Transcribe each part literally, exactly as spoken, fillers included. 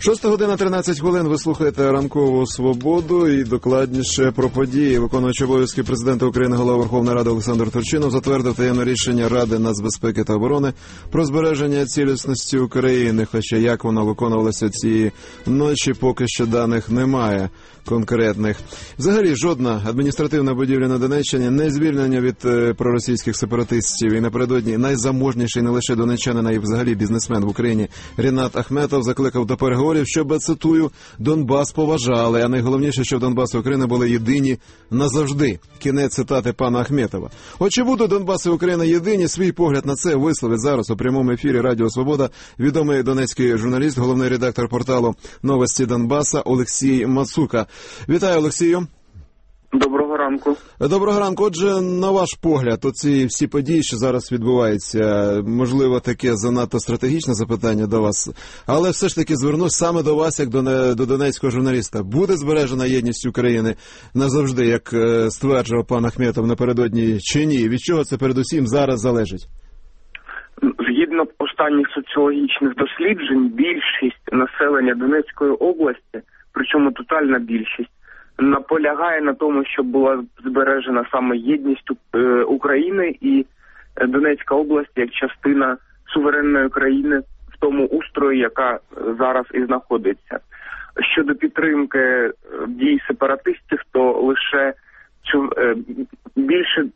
Шоста година тринадцять хвилин. Ви слухаєте ранкову «Свободу» і докладніше про події. Виконуючий обов'язки президента України, голова Верховної Ради Олександр Турчинов затвердив таємне рішення Ради нацбезпеки та оборони про збереження цілісності України. Хоча як воно виконувалося цієї ночі, поки що даних немає конкретних. Взагалі, жодна адміністративна будівля на Донеччині не звільнення від е, проросійських сепаратистів. І напередодні найзаможніший не лише донеччанин, а й взагалі бізнесмен в Україні Рінат Ахметов закликав до переговорів, щоб, цитую, Донбас поважали, а найголовніше, щоб Донбас і Україна були єдині назавжди. Кінець цитати пана Ахметова. От чи будуть Донбас і Україна єдині? Свій погляд на це висловить зараз у прямому ефірі Радіо Свобода відомий донецький журналіст, головний редактор порталу «Новості Донбаса» Олексій Мацука. Вітаю, Олексію. Доброго ранку. Доброго ранку. Отже, на ваш погляд, оці всі події, що зараз відбуваються, можливо, таке занадто стратегічне запитання до вас, але все ж таки звернусь саме до вас, як до, до донецького журналіста. Буде збережена єдність України назавжди, як стверджував пан Ахметов напередодні, чи ні? Від чого це передусім зараз залежить? Згідно останніх соціологічних досліджень, більшість населення Донецької області, причому тотальна більшість, наполягає на тому, щоб була збережена саме єдність України і Донецька область як частина суверенної країни в тому устрої, яка зараз і знаходиться. Щодо підтримки дій сепаратистів, то лише більше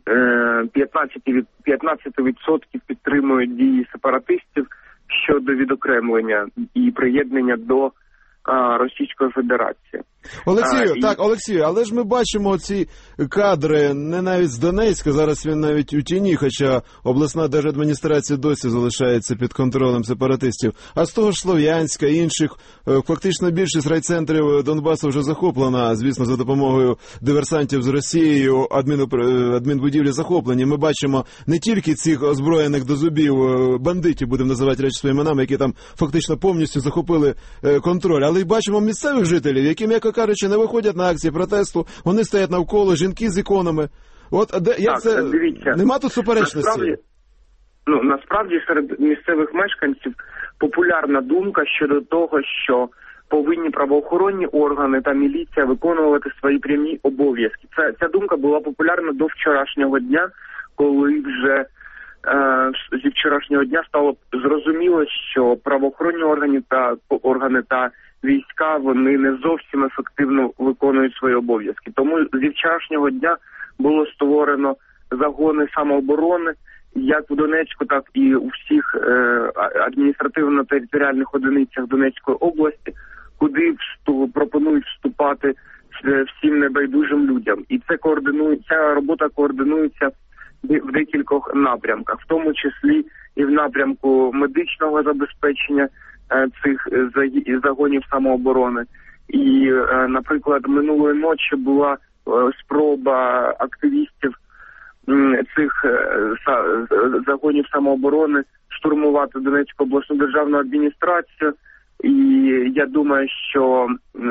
п'ятнадцять відсотків підтримують дії сепаратистів щодо відокремлення і приєднання до Російської Федерації. Олексію, а, і... так, Олексію, але ж ми бачимо ці кадри не навіть з Донецька, зараз він навіть у тіні, хоча обласна держадміністрація досі залишається під контролем сепаратистів, а з того ж Слов'янська, інших, фактично більшість райцентрів Донбасу вже захоплена, звісно, за допомогою диверсантів з Росією, адмін... адмінбудівлі захоплені. Ми бачимо не тільки цих озброєних до зубів бандитів, будемо називати речі своїми іменами, які там фактично повністю захопили контроль, але й бачимо місцевих жителів, які, м'яко кажучи, не виходять на акції протесту, вони стоять навколо, жінки з іконами. От де, як так, це? Дивіться, нема тут суперечності? Насправді, ну, насправді серед місцевих мешканців популярна думка щодо того, що повинні правоохоронні органи та міліція виконувати свої прямі обов'язки. Це, ця думка була популярна до вчорашнього дня, коли вже е, зі вчорашнього дня стало зрозуміло, що правоохоронні органи та органи та війська, вони не зовсім ефективно виконують свої обов'язки. Тому зі вчорашнього дня було створено загони самооборони, як в Донецьку, так і у всіх е, адміністративно-територіальних одиницях Донецької області, куди вступ, пропонують вступати всім небайдужим людям. І це координує, ця робота координується в декількох напрямках, в тому числі і в напрямку медичного забезпечення цих загонів самооборони. І, наприклад, минулої ночі була спроба активістів цих загонів самооборони штурмувати Донецьку обласну державну адміністрацію. І я думаю, що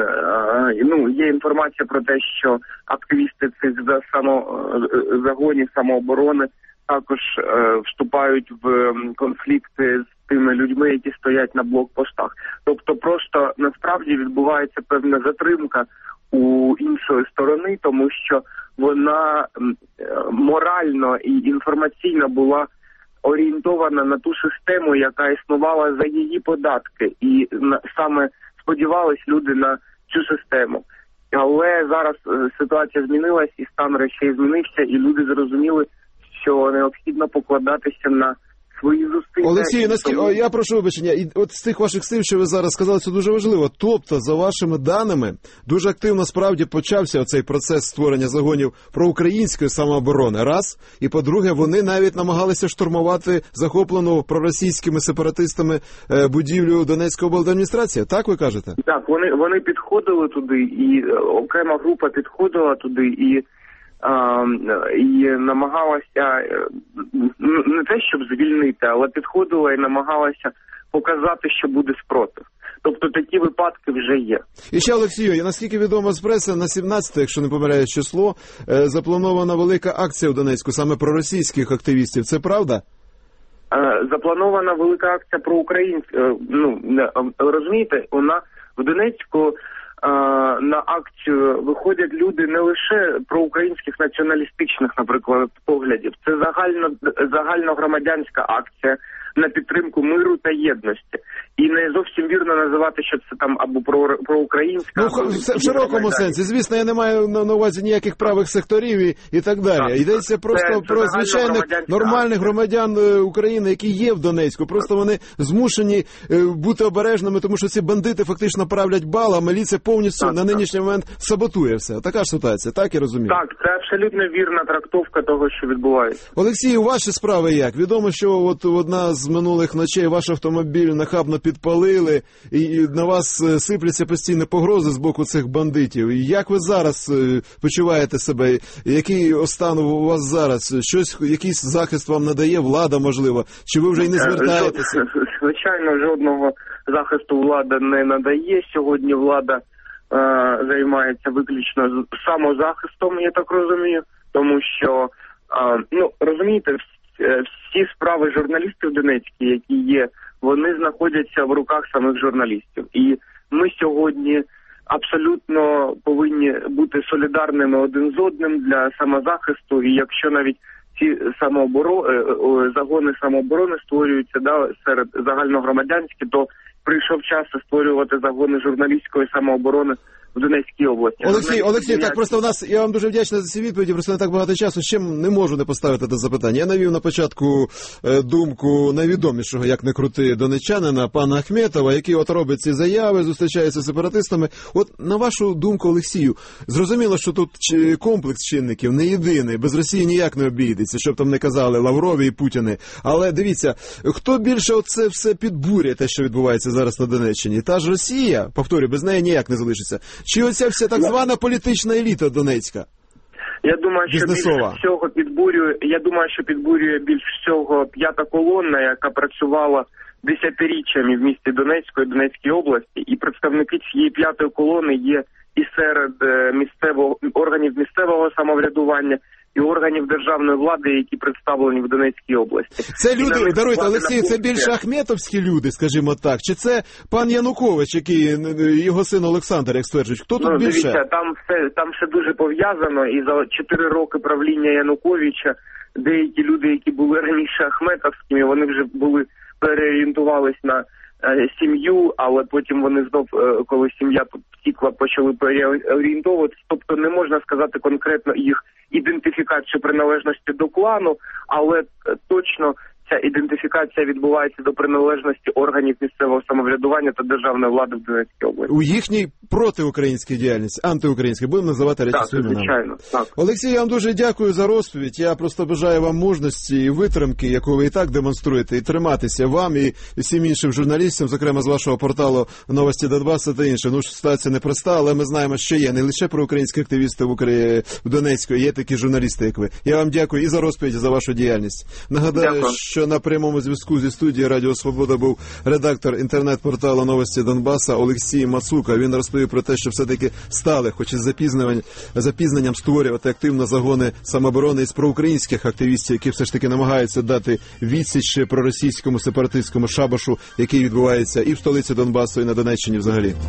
ну, є інформація про те, що активісти цих загонів самооборони також е, вступають в конфлікти з тими людьми, які стоять на блокпостах. Тобто просто насправді відбувається певна затримка у іншої сторони, тому що вона морально і інформаційно була орієнтована на ту систему, яка існувала за її податки. І на, саме сподівались люди на цю систему. Але зараз е, ситуація змінилась, і стан речей змінився, і люди зрозуміли, що необхідно покладатися на свої зусилля. Олексій, тому... я прошу вибачення, і от з тих ваших слів, що ви зараз сказали, це дуже важливо. Тобто, за вашими даними, дуже активно справді почався оцей процес створення загонів проукраїнської самооборони, раз, і по-друге, вони навіть намагалися штурмувати захоплену проросійськими сепаратистами будівлю Донецької облдержадміністрації, так ви кажете? Так, вони, вони підходили туди, і окрема група підходила туди, і А, і намагалася не те, щоб звільнити, але підходила і намагалася показати, що буде спротив. Тобто такі випадки вже є. І ще, Олексію, наскільки відомо з преси, на сімнадцяте, якщо не помиляюсь число, запланована велика акція в Донецьку, саме проросійських активістів. Це правда? запланована велика акція про українське. Ну розумієте, вона в Донецьку на акцію виходять люди не лише проукраїнських націоналістичних, наприклад, поглядів. Це загально загальногромадянська акція на підтримку миру та єдності. І не зовсім вірно називати, що це там або про проукраїнська. Ну, або в широкому сенсі. Звісно, я не маю на увазі ніяких правих секторів і, і так далі. Так, йдеться просто це, про це звичайних нормальних громадян України, які є в Донецьку. Просто вони змушені бути обережними, тому що ці бандити фактично правлять бал, а міліція повністю так, на нинішній так. момент саботує все. Така ж ситуація, так я розумію? Так, це абсолютно вірна трактовка того, що відбувається. Олексій, у ваші справи як? Відомо, що от одна з минулих ночей ваш автомобіль нахабно підпалили, і на вас сипляться постійні погрози з боку цих бандитів. Як ви зараз почуваєте себе? Який стан у вас зараз? Щось, якийсь захист вам надає влада, можливо? Чи ви вже й не звертаєтеся? Звичайно, жодного захисту влада не надає. Сьогодні влада е, займається виключно самозахистом, я так розумію. Тому що, е, ну, розумієте, всі справи журналістів донецькі, які є, вони знаходяться в руках самих журналістів. І ми сьогодні абсолютно повинні бути солідарними один з одним для самозахисту. І якщо навіть ці самооборони, загони самооборони створюються да, серед загальногромадянські, то прийшов час створювати загони журналістської самооборони в Донецькій області. Олексій, Олексій, так просто в нас, я вам дуже вдячний за ці відповіді, просто не так багато часу, ще не можу не поставити це запитання. Я навів на початку е, думку найвідомішого, як не крути, донеччанина, пана Ахметова, який от робить ці заяви, зустрічається з сепаратистами. От на вашу думку, Олексію, зрозуміло, що тут комплекс чинників не єдиний, без Росії ніяк не обійдеться, щоб там не казали Лаврові і Путіни. Але дивіться, хто більше оце все підбурює, те, що відбувається зараз на Донеччині? Та ж Росія, повторюю, без неї ніяк не залишиться. Чи оця вся так звана політична еліта Донецька? Я думаю, що бізнесова? більш всього підбурює, я думаю, що підбурює більш всього п'ята колона, яка працювала десятиріччями в місті Донецьку і Донецькій області, і представники цієї п'ятої колони є і серед місцевого органів місцевого самоврядування, і органів державної влади, які представлені в Донецькій області. Це люди, даруйте, Олексій, це більше ахметовські люди, скажімо так, чи це пан Янукович, який, його син Олександр, як стверджують? Хто тут ну, більше? Дивіться, там все, там все дуже пов'язано, і за чотири роки правління Януковича деякі люди, які були раніше ахметовськими, вони вже були, переорієнтувались на е, сім'ю, але потім вони знов, е, коли сім'я втікла, почали переорієнтовуватися, тобто не можна сказати конкретно їх ідентифікацію приналежності до клану, але точно ця ідентифікація відбувається до приналежності органів місцевого самоврядування та державної влади в Донецькій області. У їхній протиукраїнській діяльності, антиукраїнській, будемо називати речі своїми іменами. Так, звичайно, так. Олексій, я вам дуже дякую за розповідь. Я просто бажаю вам мужності і витримки, яку ви і так демонструєте, і триматися вам і всім іншим журналістам, зокрема з вашого порталу «Новості Донбасу» та інше. Ну, ситуація непроста, але ми знаємо, що є не лише проукраїнські активісти в Україні, в Донецьку, є такі журналісти, як ви. Я вам дякую і за розповідь, і за вашу діяльність. Нагадаю, дякую. Що на прямому зв'язку зі студією Радіо Свобода був редактор інтернет-порталу «Новості Донбаса» Олексій Мацука. Він розповів про те, що все-таки стали, хоч із запізненням, запізненням створювати активно загони самооборони із проукраїнських активістів, які все ж таки намагаються дати відсіч проросійському сепаратистському шабашу, який відбувається і в столиці Донбасу, і на Донеччині взагалі.